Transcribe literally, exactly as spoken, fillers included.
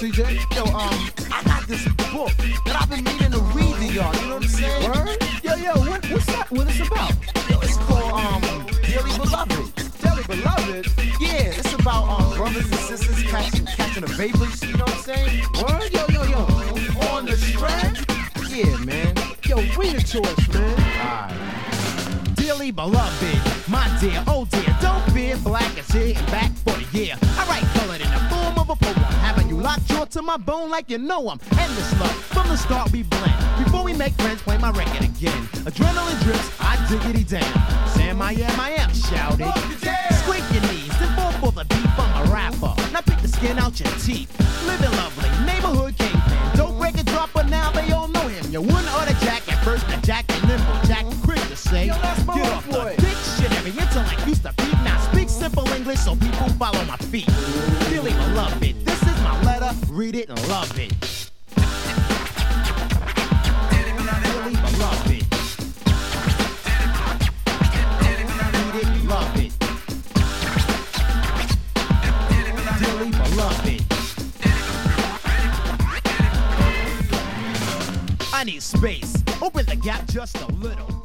C J? Yo, um, I got this book that I've been meaning to read to y'all. You know what I'm saying? Word? Yo, yo, what, what's that? What it's about? Yo, it's called um, Dearly Beloved. Dearly Beloved? Yeah, it's about um brothers and sisters catching catching the vapors. You know what I'm saying? Word? Yo, yo, yo. On the strand? Yeah, man. Yo, read it to us, man. Alright. Dearly beloved, my dear, oh dear, don't fear, black is here and back for the year. I write colored in the form of a poem, having you locked jaw to my bone like you know I'm endless love. From the start we blend. Before we make friends, play my record again. Adrenaline drips, I diggity damn. Sam, I am, I am, shout it. Squeak your knees, then fall for the beef. I'm a rapper. Now pick the skin out your teeth. Living lovely, neighborhood kingpin. Don't break a dropper, now they all know him. You wouldn't order Jack at first, now Jack and Limbo. Jack quick to say, Yo, that's my get off boy. the dictionary. Intellect used to beat. Now speak simple English so people follow my feet. Dearly beloved, this is my letter. Read it and love it. Dearly beloved. Read it and love it. Dearly beloved. I need space. Open the gap just a little.